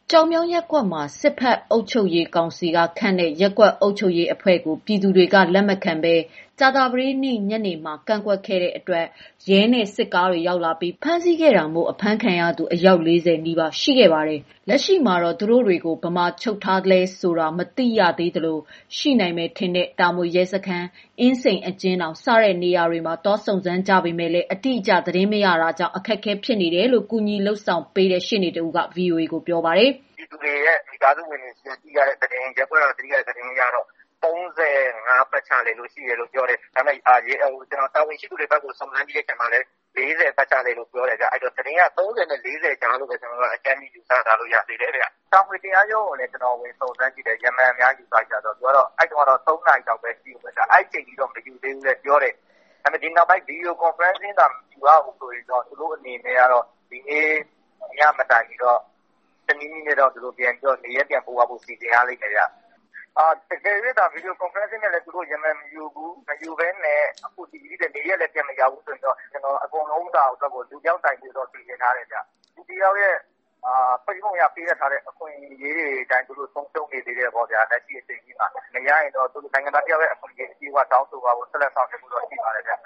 ကြောင်မြောင်းရပ်ကွက်မှာစစ်ဖက်အုပ်ချုပ်ရေးကောင်စီကခန့်တဲ့ရပ်ကွက်အုပ်ချုပ်ရေးအဖွဲ့ကိုပြည်သူတွေကလက်မခံဘဲကြာသပတေးနေ့ညနေမှာကန့်ကွက်ခဲ့တဲ့အတွက်ရဲနဲ့စစ်ကားတွေရောက်လာပြီးဖမ်းဆီးခဲ့တာမို့အဖမ်းခံရသူအယောက်40နီးပါးရှိခဲ့ပါတယ်။လက်ရှိမှာတော့သူတို့တွေကိုဗမာချုပ်ထားတယ်ဆိုတာမသိရသေးသလိုရှိနိုင်မယ်ထင်တဲ့တာမွေရဲစခန်းအင်းစိန်အကျဉ်းတောင်စတဲ့နေရာတွေမှာတောစုံစမ်းကြပေမဲ့လည်းအတိအကျသတင်းမရတာကြောင့်အခက်အခဲဖြစ်နေတယ်လို့ကုညီလှုပ်ဆောင်ပေးတဲ့ရှင်းနေတူက VOA ကိုပြောပါတယ်။ဒီသူတွေရဲ့မိသားစုဝင်တွေသိရတဲ့သတင်းရက်ွက်တော့သိရတဲ့သတင်းရတော့35ပတ်ချလေလို့ရှိရလို့ပြောတယ်ဒါပေမဲ့ကျွန်တော်တာဝန်ရှိသူတွေဘက်ကိုစုံစမ်းကြည့်တဲ့ချိန်မှာလည်း40ပတ်ချလေလို့ပြောတယ်ဗျအဲ့တော့သတင်းက30နဲ့40ကြားလို့ပဲကျွန်တော်ကအကြမ်းကြီးယူဆထားလို့ရသေးတယ်ဗျတောင်ဝေတရားရုံးကိုလည်းကျွန်တော်ဝင်စုံစမ်းကြည့်တယ်ရမန်အများယူဆကြတော့သူကတော့အဲ့တော့3နိုင်တော့ပဲရှိဘူးဗျအဲ့ချိန်ကြီးတော့မယူသေးဘူးလေပြောတယ်ဒါပေမဲ့ဒီနောက်ပိုင်း video conferencing တာယူရအောင်ဆိုရင်တော့သူတို့အနေနဲ့ကတော့ဒီနေ့ညမတိုင်ပြီးတော့တနည်းနည်းနဲ့တော့သူတို့ပြန်ပြီးတော့နေရပြန်ပို့ဖို့စီစဉ်ရလိမ့်မယ်ဗျတကယ်၍ဒါ video conferencing နဲ့လည်းသူတို့ရမှန်မယူဘဲနဲ့အခုဒီနေ့နေရက်လည်းပြန်မရဘူးဆိုရင်တော့ကျွန်တော်အကုန်လုံးသာတော့လူကြောက်တိုင်ပြီးတော့စီစဉ်ထားတယ်ဗျဒီတယောက်ရဲ့ပြည်ပုံရပေးရထားတဲ့အခွင့်အရေးတွေအတိုင်းသူတို့ဆုံးရှုံးနေသေးတယ်ပေါ့ဗျာလက်ရှိအချိန်ကြီးမှာမရရင်တော့သူတို့နိုင်ငံသားတယောက်ရဲ့အခွင့်အရေးအကြီးအကတောင်းဆိုပါဖို့ဆက်လက်ဆောင်ရွက်ဖို့တော့ရှိပါတယ်ဗျ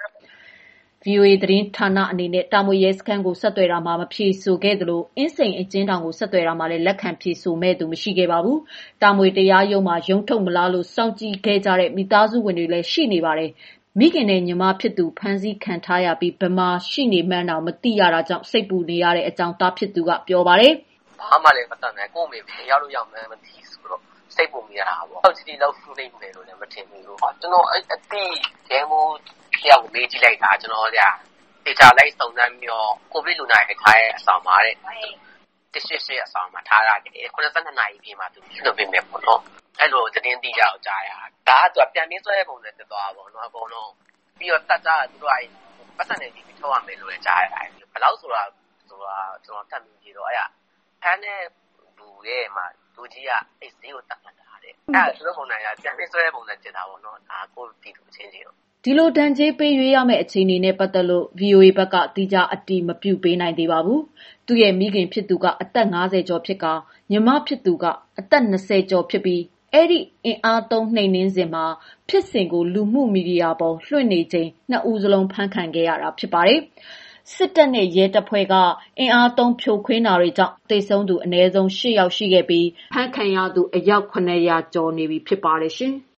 VOA သတင်းဌာနအနေနဲ့တာမွေရဲစခန်းကိုဆက်သွယ်တာမှာမဖြေဆိုခဲ့သလိုအင်းစိန်အကျဉ်းထောင်ကိုဆက်သွယ်တာမှာလည်းလက်ခံဖြေဆိုမဲ့သူမရှိခဲ့ပါဘူး။တာမွေတရားရုံးမှာရုံးထုတ်မလားလို့စောင့်ကြည့်ခဲ့ကြတဲ့မိသားစုဝင်တွေလည်းရှိနေပါတယ်။မိခင်နဲ့ညီမဖြစ်သူဖမ်းဆီးခံထားရပြီးဗမာရှိနေမှန်းတော့မသိရတာကြောင့်စိတ်ပူနေရတဲ့အကြောင်းသားဖြစ်သူကပြောပါတယ်။ဘာမှလည်းမတတ်နိုင်ကို့မေရောက်လို့ရောက်မှန်းမသိဆိုတော့စိတ်ပူနေရတာပေါ့။ဟုတ်စီလောက်ဖူးနေမယ်လို့လည်းမထင်ဘူးလို့။ကျွန်တော်အတိရဲမိုးတယောက်မေးကြည့်လိုက်တာကျွန်တော်ကြာဒေတာလိုက်စုံစမ်းပြီးတော့ကိုဗစ်လူနာတွေထားတဲ့အဆောင်မှာတဲ့တစ်အဆောင်မှာထားရတယ်82နာရီပြည့်မှာသူလွတ်ပေးမယ်ပေါ့နော်အဲ့လိုသတင်းသိကြအောင်ကြားရတာဒါကသူပြန်ပြီးဆွဲပုံနဲ့တက်သွားပါပေါ့နော်အကုန်လုံးပြီးတော့တက်တာသူတို့အဲ့ပတ်စံနေပြီးထုတ်ရမယ်လို့လည်းကြားရတယ်ဘယ်လောက်ဆိုတာကျွန်တော်တတ်ပြီးပြီးတော့အဲ့ဖမ်းတဲ့လူရဲ့မှာလူကြီးကအဲ့ဈေးကိုတက်မှတ်တာတဲ့အဲ့သူတို့ပုံစံကပြန်ပြီးဆွဲပုံနဲ့တက်တာပေါ့နော်ဒါကိုတီးသူချင်းချင်းဒီလိုတန်ကြေးပေးရွေးရမယ့်အခြေအနေနဲ့ပတ်သက်လို့ VOA ဘက်ကတိကျအတိမပြုပေးနိုင်သေးပါဘူး။သူ့ရဲ့မိခင်ဖြစ်သူကအသက်50ကျော်ဖြစ်ကညီမဖြစ်သူကအသက်20ကျော်ဖြစ်ပြီးအဲ့ဒီအင်အားသုံးနှိမ်နင်းစဉ်မှာဖြစ်စဉ်ကိုလူမှုမီဒီယာပေါ်လွှင့်နေချိန်နှစ်ဦးစလုံးဖမ်းခံခဲ့ရတာဖြစ်ပါတယ်။စစ်တပ်နဲ့ရဲတပ်ဖွဲ့ကအင်အားသုံးဖြိုခွင်းတာတွေကြောင့်သေဆုံးသူအနည်းဆုံး8ယောက်ရှိခဲ့ပြီးဖမ်းခံရသူအယောက်900ကျော်နေပြီဖြစ်ပါတယ်ရှင်။